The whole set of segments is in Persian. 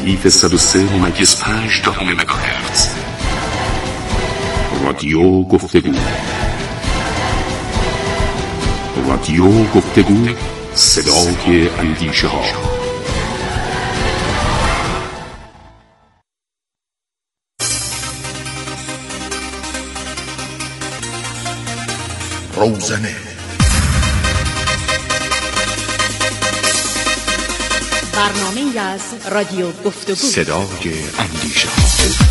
ردیف 103.5 مگاهرتز. رادیو گفتگو. رادیو گفتگو، صدای اندیشه ها. روزنه برنامه‌ای از رادیو گفتگو، صدای اندیشه ها.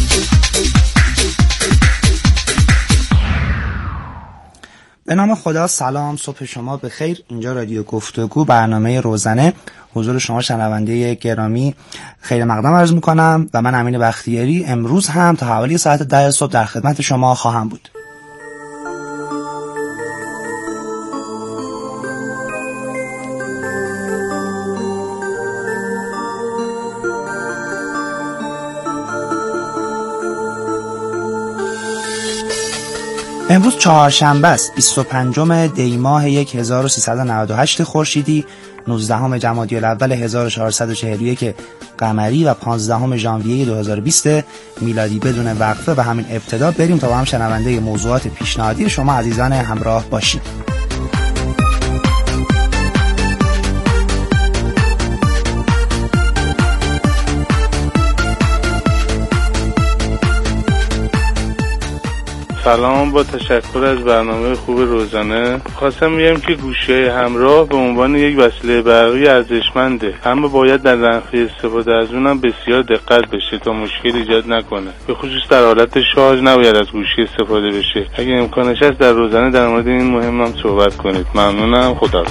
به نام خدا. سلام، صبح شما بخیر. اینجا رادیو گفتگو، برنامه روزنه. حضور شما شنونده گرامی خیر مقدم عرض میکنم و من امین بختیاری امروز هم تا حوالی ساعت 10 صبح در خدمت شما خواهم بود. امروز چهارشنبه است، 25 دی ماه 1398 خورشیدی، 19 جمادی الاول 1441 قمری و 15 ژانویه 2020 میلادی. بدون وقفه و همین ابتدا بریم تا با هم شنونده موضوعات پیشنهادی شما عزیزان همراه باشیم. سلام، با تشکر از برنامه خوب روزانه. خواستم بگم که گوشی‌های همراه به عنوان یک وسیله برقی ارزشمنده، اما باید در نحوه استفاده از اونم بسیار دقت بشه تا مشکل ایجاد نکنه. به خصوص در حالت شارژ نباید از گوشی استفاده بشه. اگه امکانش هست در روزانه در مورد این مهم هم صحبت کنید. ممنونم. خداحافظ.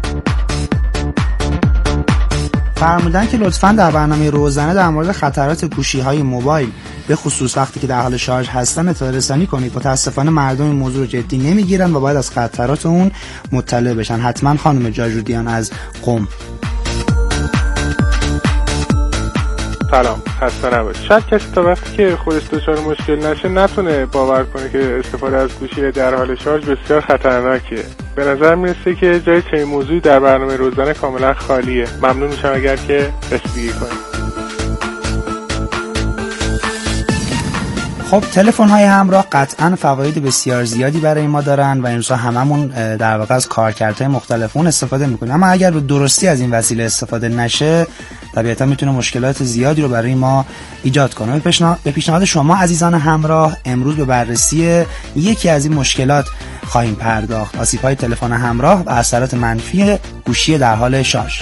فرمودن که لطفاً در برنامه روزانه در مورد خطرات گوشی‌های موبایل به خصوص وقتی که در حال شارژ هستن اطلاع رسانی کنید. متاسفانه مردم این موضوع رو جدی نمیگیرن و باید از خطرات اون مطلع بشن. حتما خانم جاجودیان از قم. سلام، خسته نباشید. شاید کسی تا وقتی که خودش دچار مشکل نشه نتونه باور کنه که استفاده از گوشی در حال شارژ بسیار خطرناکه. به نظر میرسه که جای چنین موضوعی در برنامه روزانه کاملا خالیه. ممنون میشم اگر که رسیدگی کنید. خب، تلفن‌های همراه قطعاً فواید بسیار زیادی برای ما دارن و این روزها هممون در واقع از کارکردهای مختلف اون استفاده میکنیم، اما اگر به درستی از این وسیله استفاده نشه طبیعتا میتونه مشکلات زیادی رو برای ما ایجاد کنه. به پیشنهاد شما عزیزان همراه امروز به بررسی یکی از این مشکلات خواهیم پرداخت: آسیب‌های تلفن همراه و اثرات منفی گوشی در حال شارژ.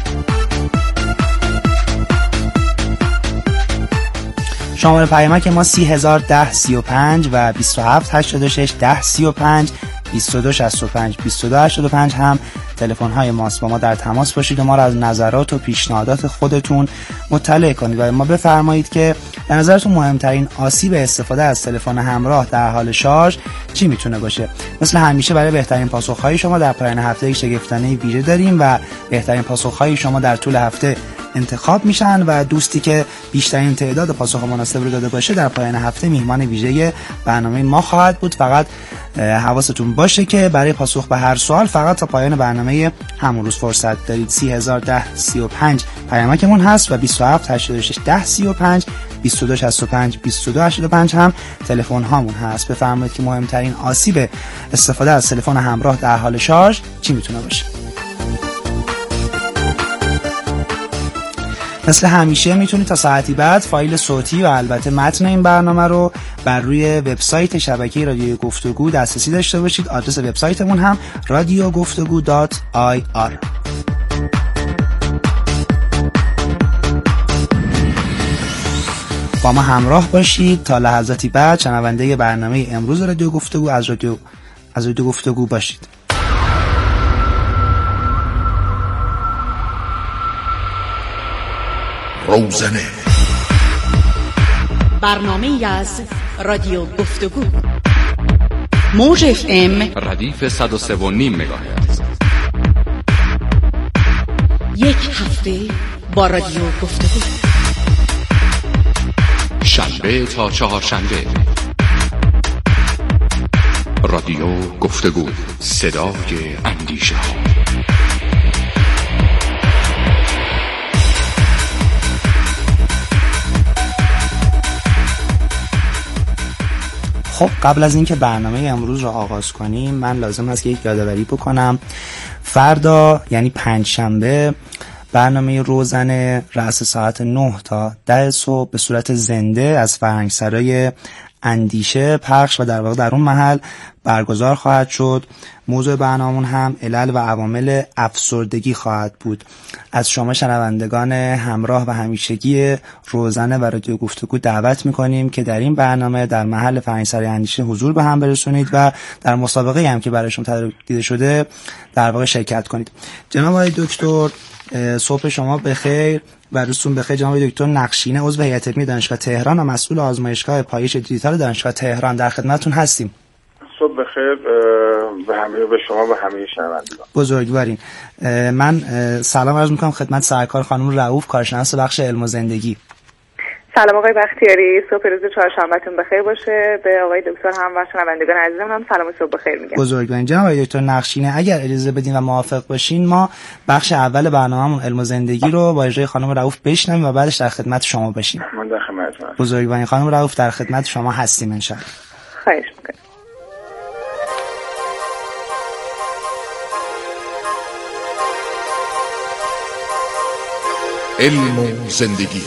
شماره پیامک ما 3010 35 و 27 86 10 35 22 65 22 85 هم تلفن های ماست. با ما در تماس باشید و ما را از نظرات و پیشنهادات خودتون مطلع کنید و ما بفرمایید که به نظرتون مهمترین آسیب استفاده از تلفن همراه در حال شارژ چی میتونه باشه. مثل همیشه برای بهترین پاسخ‌های شما در پایان هفته شگفتانه ویژه داریم و بهترین پاسخ‌های شما در طول هفته انتخاب میشن و دوستی که بیشترین تعداد پاسخ مناسب رو داده باشه در پایان هفته میهمان ویژه برنامه ما خواهد بود. فقط حواستون باشه که برای پاسخ به هر سوال فقط تا پایان برنامه همون روز فرصت دارید. 3010 35 پیامکمون هست و 27 86 10 35 22 65 22 85 هم تلفن هامون هست. بفرمایید که مهمترین آسیب استفاده از تلفن همراه در حال شارژ چی میتونه باشه. مثل همیشه میتونید تا ساعتی بعد فایل صوتی و البته متن این برنامه رو بر روی وبسایت شبکه رادیو گفتگو دسترسی داشته باشید. آدرس وبسایتمون هم radiogoftogu.ir. با ما همراه باشید تا لحظاتی بعد شنونده برنامه امروز رادیو گفتگو از رادیو گفتگو باشید. روزنه، برنامه‌ای از رادیو گفتگو، موج FM ردیف 103.5 مگاهرتز. یک هفته با رادیو گفتگو، شنبه تا چهارشنبه. رادیو گفتگو، صدای اندیشه ها. خب قبل از اینکه برنامه امروز رو آغاز کنیم من لازم هست که یک یادآوری بکنم. فردا یعنی پنجشنبه برنامه روزنه رأس ساعت 9 تا 10 صبح به صورت زنده از فرهنگسرای اندیشه پخش و در واقع در اون محل برگزار خواهد شد. موضوع برنامه‌مون هم علل و عوامل افسردگی خواهد بود. از شما شنوندگان همراه و همیشگی روزنه و رادیو گفتگو دعوت می‌کنیم که در این برنامه در محل فرهنگسرای اندیشه حضور به هم برسونید و در مسابقه هم که برایشون تدارک دیده شده در واقع شرکت کنید. جناب آقای دکتر صبح شما بخیر و روزتون بخیر. جناب دکتر نقشینه عضو هیئت علمی دانشگاه تهران و مسئول آزمایشگاه پایش دیجیتال دانشگاه تهران در خدمتتون هستیم. صبح بخیر به شما و همه شنوندگان. بزرگوارین. من سلام عرض میکنم خدمت سرکار خانم رؤوف کارشناس بخش علم و زندگی. سلام آقای بختیاری، صبح روز چهارشنبهتون بخیر باشه. به آقای دکتر هم و شنوندگان عزیزم هم سلام و صبح بخیر میگم. بزرگوارین. جناب آقای دکتر نقشینه اگر اجازه بدین و موافق باشین ما بخش اول برنامه‌مون علم و زندگی رو با اجرای خانم رؤوف بشنویم و بعدش در خدمت شما باشیم. من در خدمتتون هستم. بزرگوارین خانم رؤوف در خدمت شما هستیم ان شاء الله. خواهش می‌کنم. علم و زندگی.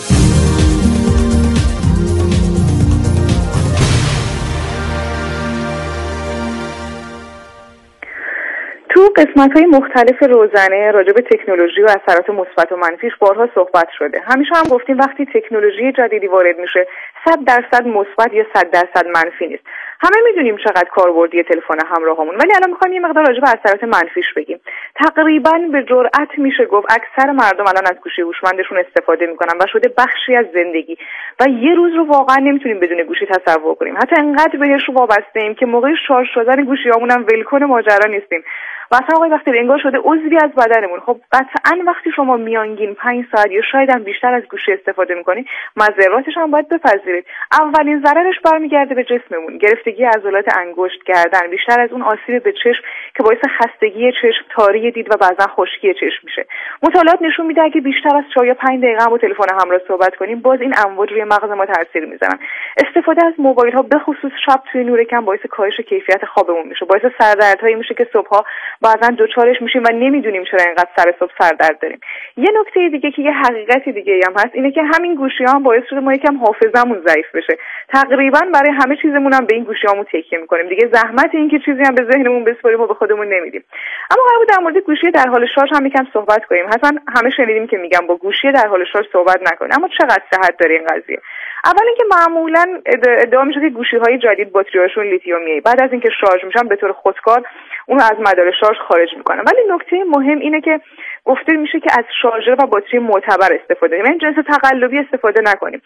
تو قسمت‌های مختلف روزنه راجع به تکنولوژی و اثرات مثبت و منفیش بارها صحبت شده. همیشه هم گفتیم وقتی تکنولوژی جدیدی وارد میشه 100% مثبت یا 100% منفی نیست. همه میدونیم چقدر کاربردی تلفن همراهمون، ولی الان می‌خوایم یه مقدار راجع به اثرات منفیش بگیم. تقریباً به جرئت میشه گفت اکثر مردم الان از گوشی هوشمندشون استفاده میکنن و شده بخشی از زندگی و یه روز رو واقعا نمیتونیم بدون گوشی تصور کنیم. حتی انقدر بهش وابسته ایم که موقع شارژ شدن گوشیامون هم ولکن ماجرا نیستیم. و اصلا آقای وقتی انگار شده عضوی از بدنمون. خب قطعاً وقتی شما میانگین 5 ساعت یا شاید هم بیشتر از گوشی استفاده میکنید مضراتش هم باید بپذیرید. اولین ضررش برمیگرده به جسممون، گرفتگی عضلات انگشت، گردن، بیشتر از اون آسیب به چشم که باعث خستگی چشم، تاری دید و بعضا خشکی چشم میشه. مطالعات نشون میده اگه بیشتر از 4 یا 5 دقیقه با تلفن همراه صحبت کنیم باز این امواج روی مغز ما تاثیر میذارن. استفاده از موبایل ها به خصوص شب توی نور کم باعث کاهش کیفیت خوابمون میشه، باعث سردردهایی میشه که صبح‌ها بعضا دوچارش میشیم و نمیدونیم چرا اینقدر سر صبح سردرد داریم. یه نکته دیگه که یه حقیقتی دیگه هم هست اینه که همین گوشی‌ها هم باعث شده ما یکم حافظه‌مون ضعیف بشه. تقریبا برای همه چیزمون هم به این گوشی‌هامون تکیه می‌کنیم. دیگه زحمت این که چیزی هم به ذهنمون بسپاریم و به خودمون نمیدیم. اما قرار بود در مورد گوشی در حال شارژ هم یکم صحبت کنیم. حتما همه شنیدیم که میگم با گوشی در حال شارژ صحبت نکنیم. اما چقدر صحت داره این قضیه؟ اول اینکه معمولا ادعا میشه که گوشی‌های جدید باتری‌هاشون لیتیومیه. بعد از اینکه شارژ میشن به طور خودکار اونو از مدار شارژ خارج میکنن. ولی نکته مهم اینه که گفته میشه که از شارژر و باتری معتبر استفاده کنیم، یعنی جنس تقلبی استفاده نکنیم.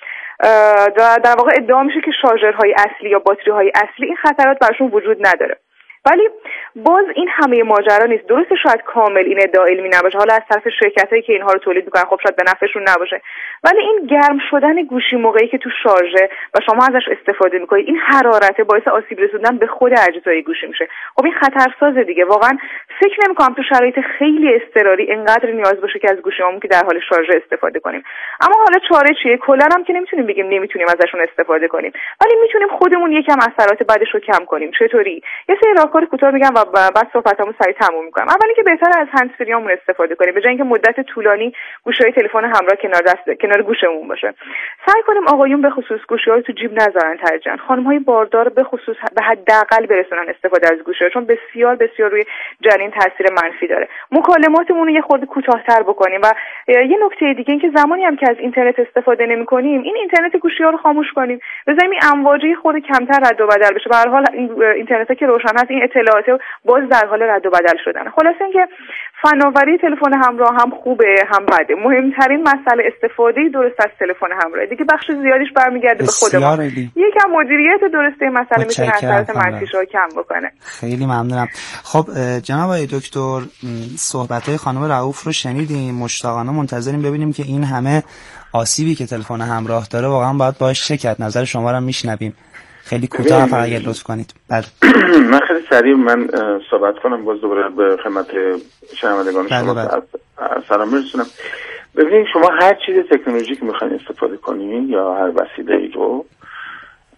در واقع ادعا میشه که شارژرهای اصلی یا باتری‌های اصلی این خطرات براشون وجود نداره. ولی باز این همه ماجرا نیست. درسته شاید کامل این ادعا علمی نباشه، حالا از طرف شرکتایی که اینها رو تولید میکنن خب شاید به نفعشون نباشه، ولی این گرم شدن گوشی موقعی که تو شارژه و شما ازش استفاده میکنید این حرارت باعث آسیب رسوندن به خود اجزای گوشی میشه. خب این خطرسازه دیگه. واقعا فکر نمیکنم تو شرایط خیلی اضطراری اینقدر نیاز باشه که از گوشیامون که در حال شارژ استفاده کنیم. اما حالا چاره چیه؟ کلا هم که نمیتونیم بگیم نمیتونیم ازشون استفاده کنیم، ولی میتونیم خودمون یکم اثرات بعدش رو کم کنیم. چطوری؟ یه سری راهکار کوتاه میگم و بعد صحبتامو سریع تموم میکنم. اول اینکه بهتره از هندزفریامون استفاده کنیم، به جای اینکه مدت طولانی گوشی‌های تلفن همراه کنار گوشمون باشه. سعی کنیم آقایون به خصوص گوشی‌ها رو تو جیب نذارن ترجیحاً. خانم‌های باردار به خصوص به حداقل برسونن استفاده از گوشی‌ها، چون بسیار بسیار روی جنین تاثیر منفی داره. مکالماتمون رو یه خورده کوتاه‌تر بکنیم و یه نکته دیگه این که زمانی هم که از اینترنت استفاده نمی‌کنیم این اینترنت گوشی‌ها رو خاموش کنیم. بذاریم این امواجی خورده کمتر رد و بدل بشه. به هر حال اینترنت که روشن هست این اطلاعات باز در حال رد و بدل شدن. خلاصه اینکه فناوری تلفن همراه هم خوبه هم بده. مهمترین مسئله استفاده درست از تلفن همراه. دیگه بخش زیادیش برمیگرده به خود ما. یکم مدیریت درسته مسئله میتونه اثرات منفیش رو کم بکنه. خیلی ممنونم. خب جناب آقای دکتر صحبت‌های خانم رؤوف رو شنیدیم. مشتاقانه منتظریم ببینیم که این همه آسیبی که تلفن همراه داره واقعا باید باهاش چه نظر شما رو میشنویم. خیلی کوتاه فقط اگه لطف کنید. بله. من خیلی سریع صحبت کنم باز دوباره به خدمت شنوندگان شما سلام میرسونم. ببینید شما هر چیز تکنولوژی که میخواین استفاده کنین یا هر وسیله‌ای رو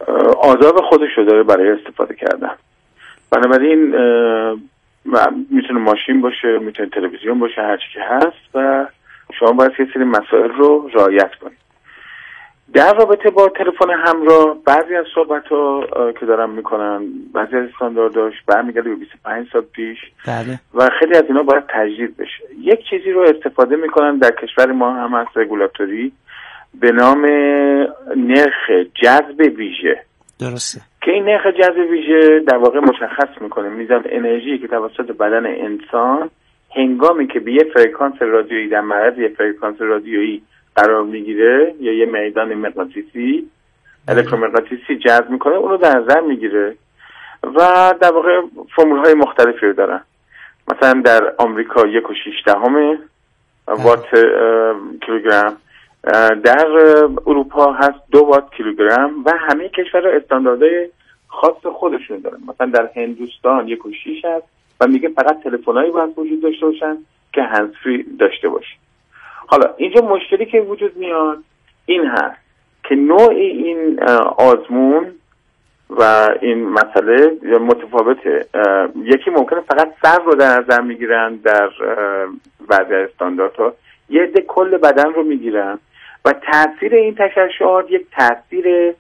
آزار خودش رو داره برای استفاده کردن. بنابراین میتونه ماشین باشه، میتونه تلویزیون باشه، هر چی که هست و شما باید یه سری مسائل رو رعایت کنید. در رابطه با تلفن همراه بعضی از صحبت‌ها که دارم میکنن، بعضی از استاندارداش برمیگرده به 25 سال پیش. بله. و خیلی از اینا باید تجدید بشه. یک چیزی رو استفاده میکنن در کشور ما هم هست رگولاتوری به نام نرخ جذب ویژه. درسته. که این نرخ جذب ویژه در واقع مشخص میکنه میزان انرژی که توسط بدن انسان هنگامی که به یه فرکانس رادیویی در معرض یه فرکانس رادیویی قرار میگیره یا یه میدان مغناطیسی الکترومغناطیسی جذب میکنه اون رو در نظر میگیره و در واقع فرمول‌های مختلفی رو دارن. مثلا در آمریکا 1.6 وات کیلوگرم، در اروپا هست 2 وات کیلوگرم و همه کشورها استانداردهای خاص خودشون دارن. مثلا در هندوستان 1.6 هست و میگه فقط تلفن‌هایی باید وجود داشته باشن که هندزفری داشته باشه. حالا اینجا مشکلی که وجود میاد این هست که نوع این آزمون و این مسئله متفاوته. یکی ممکنه فقط سر رو در نظر میگیرن در بعضی استانداردها، یه عده کل بدن رو میگیرن و تاثیر این تشعشعات یک تاثیر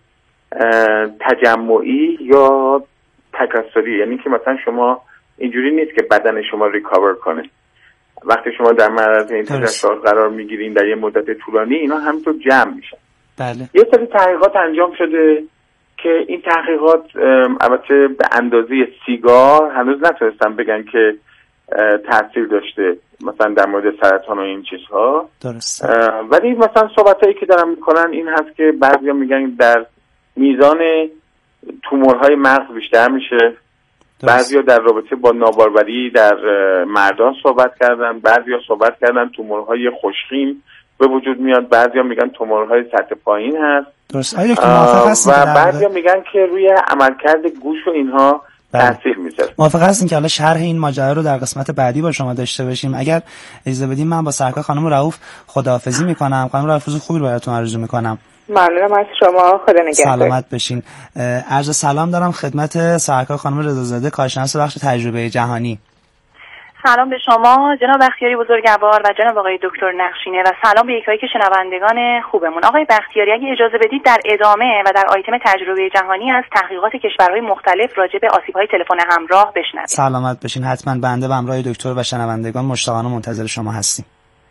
تجمعی یا تکثری، یعنی که مثلا شما اینجوری نیست که بدن شما ریکاور کنه. وقتی شما در معرض این تشعشعات قرار میگیرین در یه مدت طولانی اینا همینطور جمع میشن. بله. یه سری تحقیقات انجام شده که این تحقیقات البته به اندازه سیگار هنوز نتونستن بگن که تاثیر داشته مثلا در مورد سرطان و این چیزها. درسته. ولی مثلا صحبتایی که دارن میکنن این هست که بعضیا میگن در میزان تومورهای مغز بیشتر میشه. بعضیا در رابطه با ناباروری در مردان صحبت کردن، بعضیا صحبت کردن تومورهای خوشخیم به وجود میاد، بعضیا میگن تومورهای سطح پایین هست. درست. آیا دکتر موافق هستین و بعضیا میگن که روی عملکرد گوش و اینها تاثیر میذاره. موافق هستین که حالا شرح این ماجرا رو در قسمت بعدی با شما داشته باشیم؟ اگر اجازه بدین من با سرکار خانم رؤوف خداحافظی میکنم. خانم رؤوف روز خوبی براتون آرزو میکنم. ممنونم از شما. خدا نگهدار. سلامت بشین. عرض سلام دارم خدمت سرکار خانم رضازاده کارشناس بخش تجربه جهانی. سلام به شما جناب بختیاری بزرگوار و جناب آقای دکتر نقشینه و سلام به یکایی که شنوندگان خوبمون. آقای بختیاری اگه اجازه بدید در ادامه و در آیتم تجربه جهانی از تحقیقات کشورهای مختلف راجع به آسیب‌های تلفن همراه بشنویم. سلامت بشین. حتما بنده به همراه دکتر و شنوندگان مشتاقانه منتظر شما هستیم.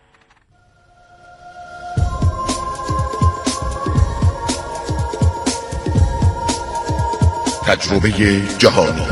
تجربه جهانی.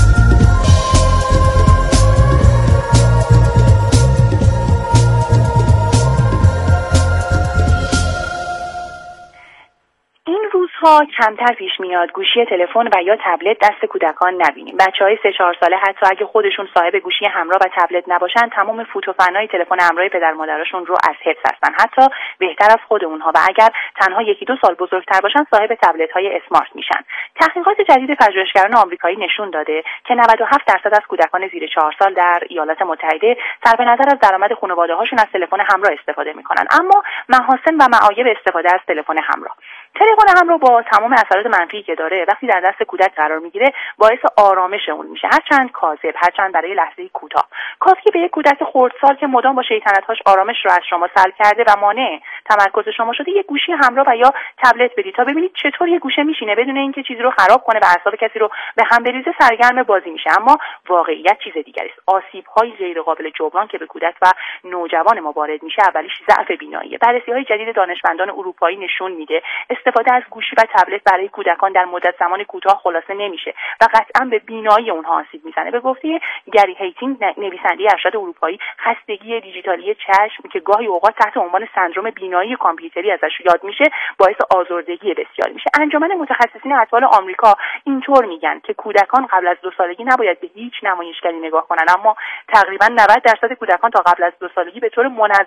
روزها کمتر پیش میاد گوشی تلفن و یا تبلت دست کودکان نبینیم. بچهای 3-4 ساله حتی اگه خودشون صاحب گوشی همراه و تبلت نباشن تمام فوت و فنای تلفن همراه پدر مادرشون رو از حفظ هستن، حتی بهتر از خود اونها، و اگر تنها 1-2 سال بزرگتر باشن صاحب تبلت های اسمارت میشن. تحقیقات جدید پژوهشگران آمریکایی نشون داده که 97% از کودکان زیر 4 سال در ایالات متحده صرف نظر از درآمد خانواده‌هاشون از تلفن همراه استفاده میکنن. اما محاسن و معایب استفاده از تلفن همراه. تلفن همراه با تمام اثرات منفی که داره وقتی در دست کودک قرار میگیره باعث آرامش اون میشه، هرچند کاذب، هرچند برای لحظه کوتاه. کافیه به یک کودک خردسال که مدام با شیطنت‌هاش آرامش رو از شما سلب کرده و مانع تمرکز شما شده یک گوشی همراه و یا تبلت بدید تا ببینید چطور یک گوشه میشینه بدون اینکه چیزی رو خراب کنه و اعصاب کسی رو به هم بریزه سرگرم بازی میشه. اما واقعیت چیز دیگری است. آسیب‌های غیر قابل جبران که به کودک و نوجوان ما وارد میشه اولیش ضعف بیناییه. بررسی‌های جدید دانشمندان اروپایی نشون میده استفاده از گوشی و تبلت برای کودکان در مدت زمان کوتاه خلاصه نمیشه و قطعا به بینایی اونها آسیب میزنه. به گفته گری هیتینگ نویسنده ارشد اروپایی، خستگی دیجیتالی چشم که گاهی اوقات تحت عنوان سندرم بینایی کامپیوتری ازش یاد میشه باعث آزردگی بسیار میشه. انجمن متخصصین اطفال آمریکا اینطور میگن که کودکان قبل از 2 سالگی نباید به هیچ نمایشگری نگاه کنن، اما تقریبا 90% کودکان تا قبل از 2 سالگی به طور منظم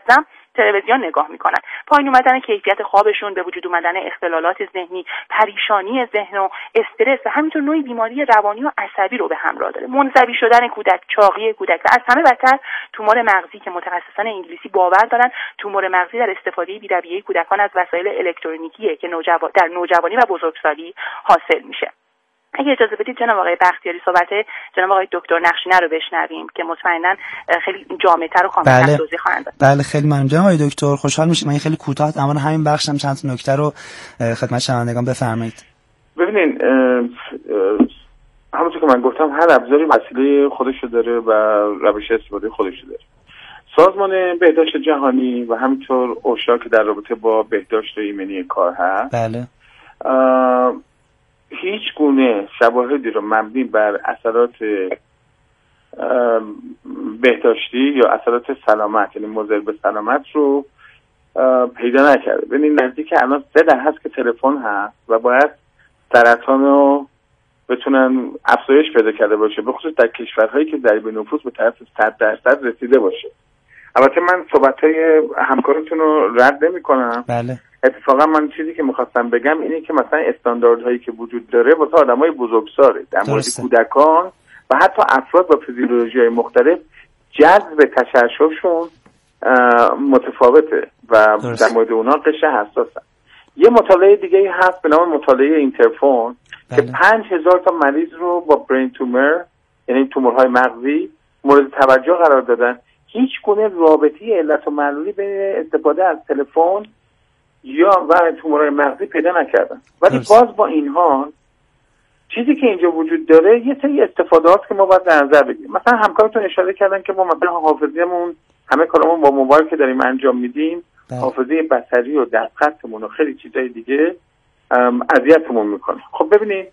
تلویزیون نگاه میکنن. پایین اومدن کیفیت خوابشون، به وجود اومدن اختلالات ذهنی، پریشانی ذهن و استرس و همینطور نوعی بیماری روانی و عصبی رو به همراه داره. منزوی شدن کودک، چاقی کودک و از همه بدتر تومور مغزی که متخصصان انگلیسی باور دارن تومور مغزی در استفاده بی‌رویه کودکان از وسایل الکترونیکیه که در نوجوانی و بزرگسالی حاصل میشه. اگه اجازه بدید جناب آقای بختیاری صحبت جناب آقای دکتر نقشینه رو بشنویم که مطمئنا خیلی جامع‌تر و کامل‌تر توضیح خواهند داد. بله خیلی ممنون جناب آقای دکتر، خوشحال میشم. من خیلی کوتاه اما همین بخشم چند تا نکته رو خدمت شنوندگان بفرمایید. ببینید همونطور که من گفتم هر ابزاری وسیله خودشو داره و روش استفاده خودشو داره. سازمان بهداشت جهانی و همینطور اوشا که در رابطه با بهداشت ایمنی کار هست، بله، هیچ گونه شواهدی رو مبنی بر اثرات بهداشتی یا اثرات سلامت، یعنی مضر به سلامت رو پیدا نکرده. ببینید نزدیک الان 3 دهه هست که تلفن هست و باید سرطان رو بتونن افزایش پیدا کرده باشه، به خصوص در کشورهایی که ضریب نفوس به طرف 100% رسیده باشه. البته من صحبت‌های همکارتون رو رد نمی‌کنم. بله. اتفاقا من چیزی که میخواستم بگم اینه که مثلا استانداردهایی که وجود داره واسه آدمای بزرگساله در مورد کودکان و حتی افراد با فیزیولوژی‌های مختلف جذب تشعشعشون متفاوته و در مورد اونا قشر حساسن. یه مطالعه دیگه هست به نام مطالعه اینترفون که 5000 تا مریض رو با برین تومر، یعنی تومورهای مغزی، مورد توجه قرار دادن. هیچ گونه رابطی علت و معلولی به استفاده از تلفن یا و تومورهای مغزی پیدا نکردن. ولی باز با این حال چیزی که اینجا وجود داره یه سری استفادهات که ما باید در نظر بگیریم. مثلا همکارتون اشاره کردن که ما مثلا حافظه‌مون همه کارمون با موبایل که داریم انجام میدیم، حافظه بصری و دقتمون و خیلی چیزای دیگه اذیتمون میکنه. خب ببینید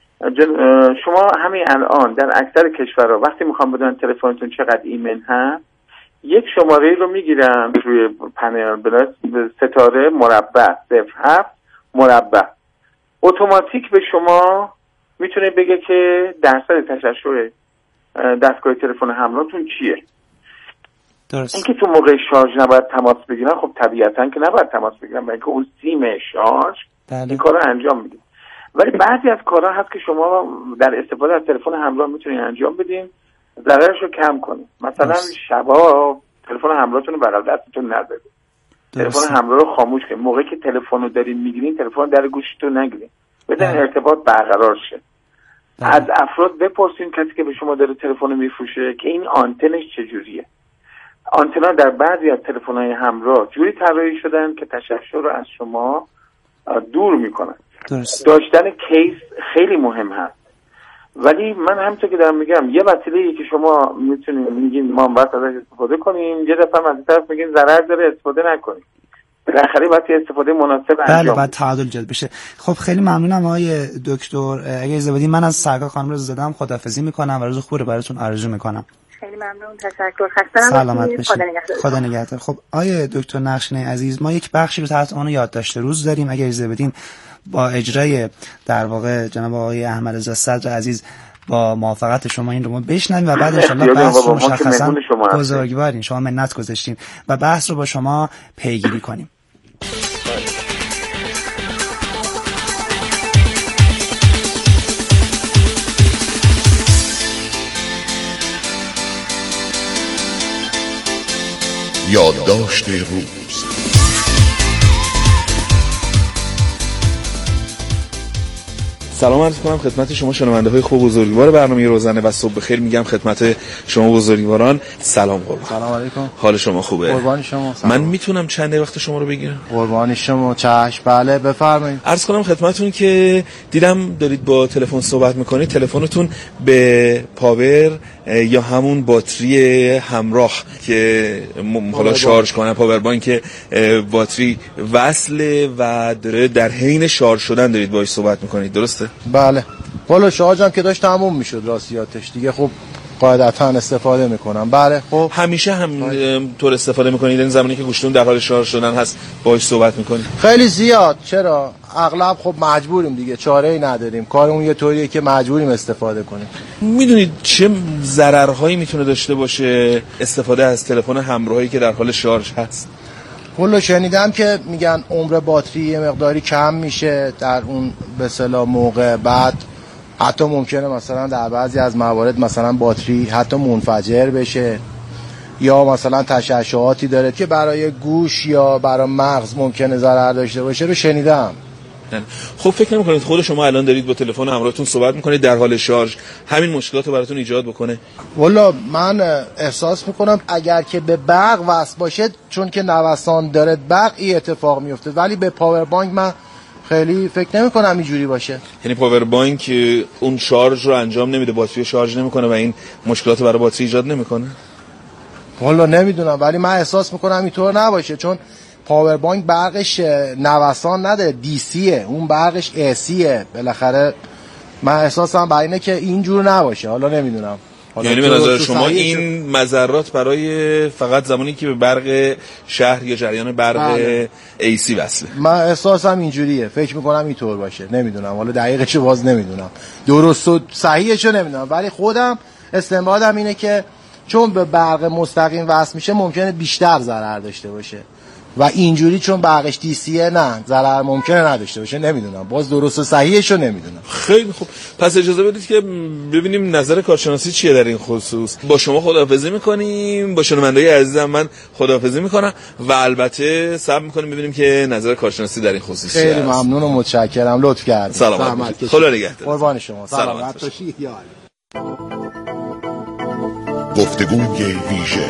شما همین الان در اکثر کشورها وقتی میخوام بدونن تلفنتون چقدر ایمن هست، یک شماره رو میگیرن روی پنل به ستاره مربع 07 مربع، اتوماتیک به شما میتونه بگه که درصد تشعشع دستگاه تلفن همراهتون چیه. درست. اینکه تو موقع شارژ نباید تماس بگیرن، خب طبیعتاً که نباید تماس بگیرن، بلکه اون سیم شارژ این کار رو انجام میده. ولی بعضی از کارها هست که شما در استفاده از تلفن همراه میتونید انجام بدین، ضررش رو کم کنید. مثلا شبا تلفن همراهتون رو بغل دستتون نذارید، تلفن همراه رو خاموش کنید. موقعی که تلفن رو دارین میگیرین تلفن در گوشتون نگیرین، بدین ارتباط برقرار شه. از افراد بپرسین کسی که به شما داره تلفن میفروشه که این آنتنش چجوریه. آنتنا در بعضی از تلفن‌های همراه جوری طراحی شدن که تشعشع رو از شما دور میکنن. داشتن کیس خیلی مهم هست. ولی من همونطور که دارم میگم یه وسیله‌ای که شما میتونید میگین ما باید ازش استفاده کنیم، یه دفعه از طرف میگین ضرر داره استفاده نکنیم. بالاخره باید استفاده مناسب انجام بله، باید تعادل ایجاد بشه. خب خیلی ممنونم آقای دکتر. اگه اجازه بدین من از سرکار خانم رو زدم خداحافظی میکنم و روز خوبی رو براتون آرزو میکنم. خیلی ممنون، تشکر. خسته سلامت باشید. خدا نگهدار. خب آقای دکتر نقشینه عزیز، ما یک بخشی رو تحت عنوان یادداشت روز داریم. اگه اجازه بدین با اجرای در واقع جناب آقای احمد رضا صدر عزیز با موافقت شما این رو ما بشنویم و بعد ان شاء الله بحث رو مشخصا بزرگوارین، شما منت گذاشتین و بحث رو با شما پیگیری کنیم. یادداشت روز. سلام عرض کنم خدمت شما شنونده‌های خوب بزرگوار برنامه روزانه و صبح بخیر میگم خدمت شما بزرگواران. سلام قربان. سلام علیکم. حال شما خوبه؟ قربان شما. من میتونم چند دقیقه وقت شما رو بگیرم؟ قربان شما. چشم. بله بفرمایید. عرض کنم خدمتتون که دیدم دارید با تلفن صحبت میکنید، تلفنتون به پاور یا همون باتری همراه که حالا شارژ کنه، پاور بانک که باتری وصله و داره در حین شارژ شدن دارید باهاش صحبت میکنید، درسته؟ بله. والا شارژم که داشت تموم میشد راستیاتش دیگه، خب قاعدتا استفاده میکنم. بله. خب همیشه هم طور استفاده میکنید این زمانی که گوشتون در حال شارژ شدن هست باهاش صحبت میکنید؟ خیلی زیاد. چرا؟ اغلب خب مجبوریم دیگه، چاره‌ای نداریم، کارمون یه طوریه که مجبوریم استفاده کنیم. میدونید چه ضررهایی میتونه داشته باشه استفاده از تلفن همراهی که در حال شارژ هست؟ کلو شنیدم که میگن عمر باتری یه مقداری کم میشه در اون به اصطلاح موقع، بعد حتی ممکنه مثلا در بعضی از موارد مثلا باتری حتی منفجر بشه، یا مثلا تشعشعاتی داره که برای گوش یا برای مغز ممکنه ضرر داشته باشه رو شنیدم. خب فکر نمی‌کنید خود شما الان دارید با تلفن همراهتون صحبت می‌کنید در حال شارژ همین مشکلات رو براتون ایجاد بکنه؟ والا من احساس میکنم اگر که به برق وصل باشه، چون که نوسان داره برق، این اتفاق میفته، ولی به پاور بانک من خیلی فکر نمی‌کنم اینجوری باشه. یعنی پاور بانک اون شارژ رو انجام نمیده، باتری شارژ نمی‌کنه و این مشکلات رو برای باتری ایجاد نمی‌کنه؟ والا نمیدونم، ولی من احساس میکنم اینطور نباشه، چون پاور بانک برقش نوسان نداره، دیسیه، اون برقش ایسیه. بالاخره من احساسم برای اینه که اینجور نباشه. حالا نمیدونم. یعنی به نظر شما این مضرات برای فقط زمانی که به برق شهر یا جریان برق ایسی وصله؟ من احساسم اینجوریه، فکر میکنم اینطور باشه. نمیدونم، حالا دقیقش باز نمیدونم، درست و صحیحشو نمیدونم، ولی خودم استنباطم اینه که چون به برق مستقیم وصل میشه ممکنه بیشتر ضرر داشته باشه و اینجوری چون برقش دیسیه نه ضرر ممکنه نداشته باشه. نمیدونم، باز درست و صحیحشو نمیدونم. خیلی خوب، پس اجازه بدید که ببینیم نظر کارشناسی چیه در این خصوص. با شما خداحافظی میکنیم، با شنونده‌های عزیزم من خداحافظی میکنم و البته صبر میکنیم ببینیم که نظر کارشناسی در این خصوص چیه. خیلی ممنون و متشکرم، لطف کردید. سلامت. خدا نگهدار. قربان شما. سلامت باشید. گفتگوی ویژه.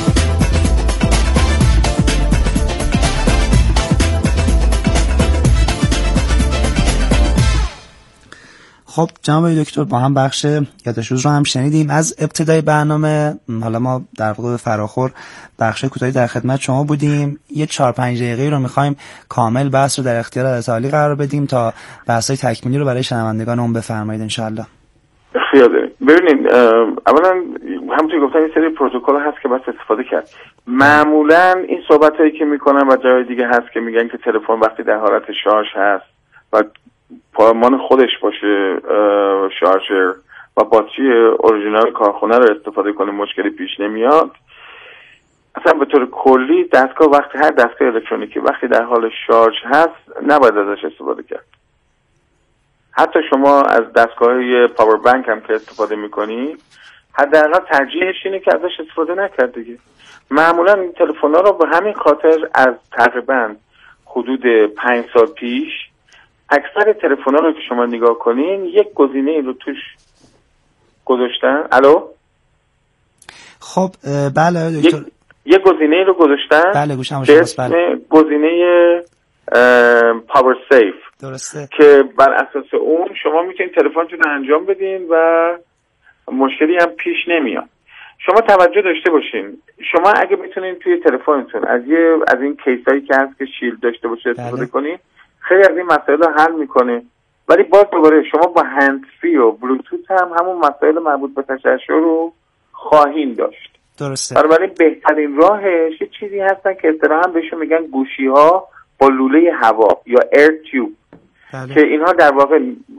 خب جناب دکتر، با هم بخش یادداشت روز رو هم شنیدیم. از ابتدای برنامه حالا ما در واقع فراخور بخش کوتاهی در خدمت شما بودیم. یه 4-5 دقیقه رو می‌خوایم کامل بحث رو در اختیار عالی قرار بدیم تا بحث‌های تکمیلی رو برای شنوندگانمون بفرمایید ان شاءالله. خیلی ببینید، اولا همونطور گفتم یه سری پروتکل هست که باید استفاده کرد. معمولا این صحبتایی که میکنن و جای دیگه هست که میگن که تلفن وقتی در حالت شارژ هست و پایمان خودش باشه شارژر و باتری اورجینال کارخونه رو استفاده کنه مشکلی پیش نمیاد. اصلا به طور کلی دستگاه وقتی هر دستگاه الکترونیکی وقتی در حال شارژ هست نباید ازش استفاده کرد. حتی شما از دستگاه پاور بانک هم که استفاده میکنی حداقل ترجیحش اینه که ازش استفاده نکرد دیگه. معمولا این تلفن‌ها رو به همین خاطر از تقریبا حدود 5 سال پیش اکثر تلفن‌ها رو که شما نگاه کنین یک گزینه رو توش گذاشتن. الو؟ خب بله دکتر، یک گزینه رو گذاشتن. بله گوشم شماست. بله گزینه پاور سیف. درسته. که بر اساس اون شما میتونید تلفنتون رو انجام بدین و مشکلی هم پیش نمیاد. شما توجه داشته باشین، شما اگه بتونین توی تلفنتون از این کیسایی که هست که شیلد داشته باشه استفاده کنین، خیلی از این مسائل رو حل میکنه. ولی باز دوباره شما با هندفری و بلوتوث هم همون مسائل مربوط به تشعشع رو خواهیم داشت. درسته. بنابراین بهترین راهش یه چیزی هستن که اصطلاحاً بهشون میگن گوشی ها با لوله هوا یا ایر تیوب. که اینها در واقع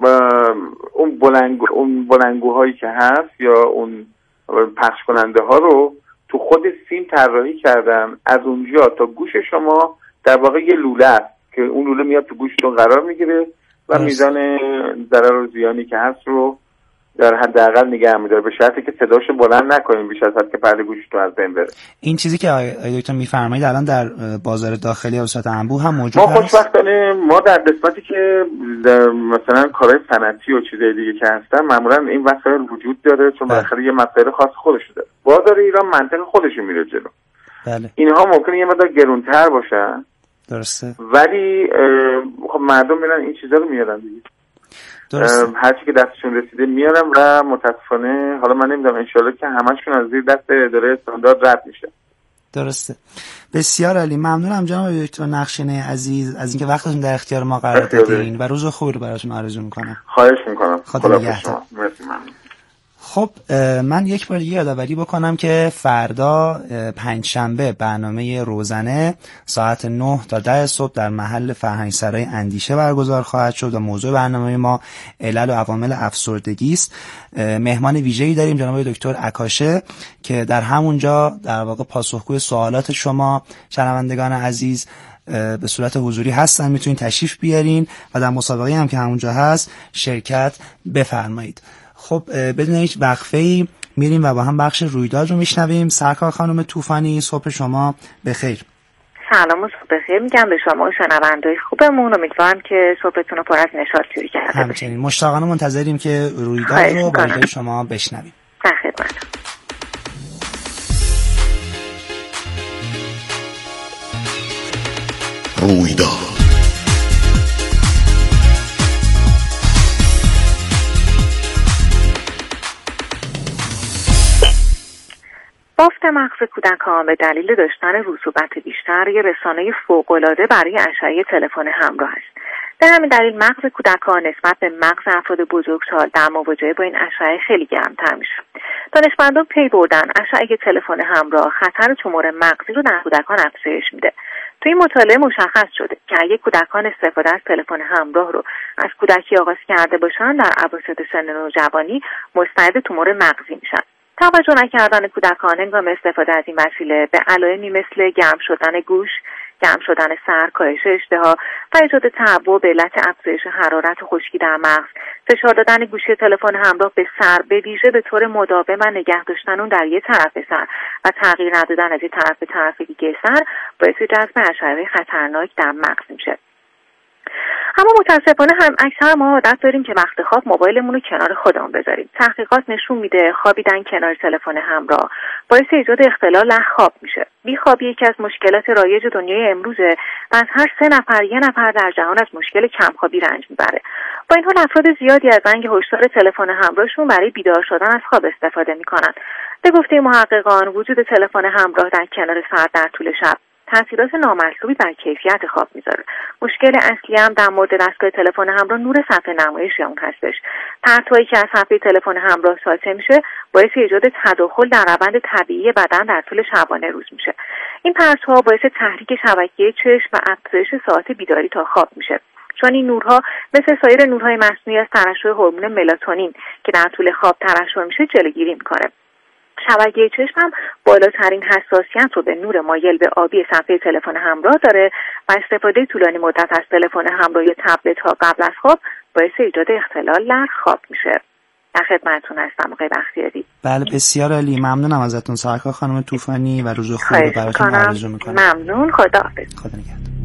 اون بلنگوهایی که هست یا اون پخش کننده ها رو تو خود سیم طراحی کردن، از اونجا تا گوش شما در واقع یه لوله است که اون لوله میاد تو گوشتون قرار میگیره و میزان ضرر و زیانی که هست رو در حداقل نگه می‌داره، به شرطی که صداشو بلند نکنیم بیش از حد که پرده گوشتون از بین بره. این چیزی که آقای دکتر میفرمایید الان در بازار داخلی و صورت انبوه هم موجود هست. ما خوشبختانه ما در قسمتی که مثلا کارهای صنعتی و چیزای دیگه که هستن معمولا این وسایل وجود داره، چون بالاخره یه مسائل خاص خودش داره. بازار ایران منطق خودش میره جلو. بله. اینها ممکنه یه مقدار گرانتر باشن. درسته. ولی خب مردم میرن این چیزا رو میارن دیگه. هرچی که دستشون رسیده میارن و متاسفانه حالا من نمیدونم انشالله که همشون از زیر دست اداره استاندارد رد میشه. درسته. بسیار عالی، ممنونم جناب دکتر نخشینه عزیز از اینکه وقتتون در اختیار ما قرار دادین و روز خوبی رو براتون آرزو میکنم. خواهش میکنم. خدا نگهدار. مرسی. ممنون. خب من یک بار یادآوری بکنم که فردا پنجشنبه برنامه روزنه ساعت 9 تا 10 صبح در محل فرهنگسرای اندیشه برگزار خواهد شد و موضوع برنامه ما علل و عوامل افسردگی است. مهمان ویژه‌ای داریم جناب دکتر عکاشه که در همونجا در واقع پاسخگوی سوالات شما شنوندگان عزیز به صورت حضوری هستن، میتونید تشریف بیارین و در مسابقه هم که همونجا هست شرکت بفرمایید. خب بدون هیچ وقفه‌ای میریم و با هم بخش رویداد رو میشنویم. سرکار خانم طوفانی، صبح شما بخیر. سلام و صبح بخیر میگم به شما و شنونده‌های خوبمون. امیدوارم که صبحتون رو پر از نشاط جوری کرده باشید. همچنین مشتاقانه منتظریم که رویداد رو با صدای شما بشنویم. در خدمتم. رویداد بافت مغز کودکان به دلیل داشتن رطوبت بیشتر یه رسانه فوق‌العاده برای اشعه تلفن همراه است. به همین دلیل مغز کودکان نسبت به مغز افراد بزرگسال در مواجهه با این اشعه خیلی گرمتر میشه. دانشمندان پی بردن اشعه تلفن همراه خطر تومور مغزی رو در کودکان افزایش میده. توی این مطالعه مشخص شده که اگه کودکان استفاده از تلفن همراه رو از کودکی آغاز کرده باشن در اواسط سن نوجوانی مستعد تومور مغزی میشن. توجه نکردن کودکان هنگام استفاده از این وسیله به علائمی مثل گرم شدن گوش، گرم شدن سر، کاهش اشتها و ایجاد تهوع به علت افزایش حرارت و خشکی در مغز، فشار دادن گوشی تلفن همراه به سر به ویژه به طور مداوم و نگه داشتن اون در یک طرف سر و تغییر ندادن از یک طرف به طرف دیگه سر باعث جذب اشعه خطرناک در مغز میشه. اما متاسفانه هم اکثر ما عادت داریم که وقت خواب موبایلمون رو کنار خودمون بذاریم. تحقیقات نشون میده خوابیدن کنار تلفن همراه باعث ایجاد اختلال در خواب میشه. بیخوابی یکی از مشکلات رایج دنیای امروزه و از هر 3 نفر 1 نفر در جهان از مشکل کمخوابی رنج میبره. با این حال افراد زیادی از زنگ هشدار تلفن همراهشون برای بیدار شدن از خواب استفاده میکنن. به گفته محققان وجود تلفن همراه در کنار سر در طول شب تأثیرات نامطلوبی بر کیفیت خواب میذاره. مشکل اصلی هم در مورد دستگاه تلفن همراه نور صفحه نمایش اون هستش. پرتویی که از صفحه تلفن همراه ساطع میشه باعث ایجاد تداخل در روند طبیعی بدن در طول شبانه روز میشه. این پرتوها باعث تحریک شبکیه چشم و افزایش ساعت بیداری تا خواب میشه. چون این نورها مثل سایر نورهای مصنوعی از ترشح هورمون ملاتونین که در طول خواب ترشح میشه جلوگیری میکنه. شبکیه چشم هم بالاترین حساسیت رو به نور مایل به آبی صفحه تلفن همراه داره و استفاده طولانی مدت از تلفن همراه یا تبلت ها قبل از خواب باعث ایجاد اختلال در خواب میشه. در خدمتتون هستم آقای بختیاری. بله بسیار عالی، ممنونم ازتون سرکار خانم طوفانی و روز خوب رو براتون آرزو میکنم. ممنون، خداحافظ. خدا نگهدار.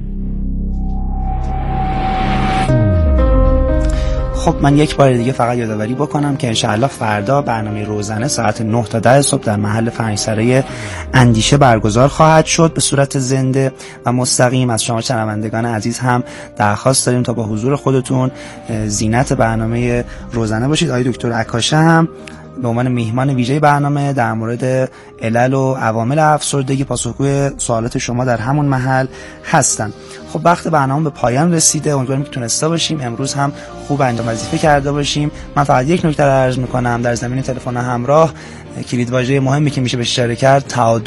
خب من یک بار دیگه فقط یادآوری بکنم که انشاءالله فردا برنامه روزانه ساعت 9 تا 10 صبح در محل فرهنگسرای اندیشه برگزار خواهد شد به صورت زنده و مستقیم. از شما شنوندگان عزیز هم درخواست داریم تا با حضور خودتون زینت برنامه روزانه باشید. آقای دکتر عکاشه هم به عنوان میهمان ویژه برنامه در مورد علل و عوامل افسردگی پاسخگوی سوالات شما در همون محل هستن. خب وقت برنامه به پایان رسیده، امیدوارم که تونسته باشیم امروز هم خوب انجام وظیفه کرده باشیم. من فقط یک نکته رو عرض میکنم، در زمینه تلفن همراه کلیدواژه مهمی که میشه بهش اشاره کرد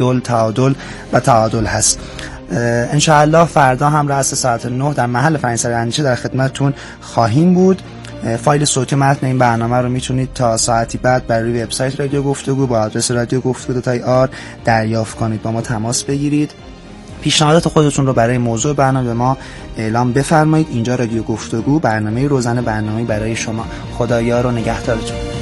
تعادل هست. انشاءالله فردا هم رأس ساعت 9 در محل فرهنگسرای اندیشه در خدمتتون خواهیم بود. فایل صوتی متن این برنامه رو میتونید تا ساعتی بعد بر روی وبسایت رادیو گفتگو با آدرس رادیو گفتگو.ir دریافت کنید، با ما تماس بگیرید. پیشنهادات خودتون رو برای موضوع برنامه به ما اعلام بفرمایید. اینجا رادیو گفتگو، برنامه روزانه، برنامه برای شما. خدایا رو نگهدارتون.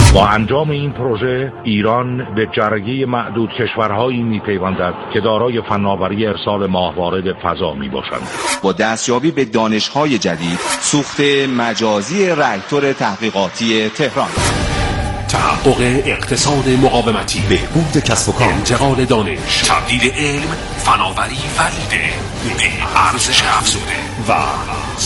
با انجام این پروژه ایران به جرگه معدود کشورهایی میپیوندد که دارای فناوری ارسال ماهواره فضا میباشند. با دستیابی به دانش‌های جدید، سوخت مجازی راکتور تحقیقاتی تهران، تحقق اقتصاد مقاومتی، بهبود کسب و کار، انتقال دانش، تبدیل علم، فناوری و ایده به ارزش افزوده و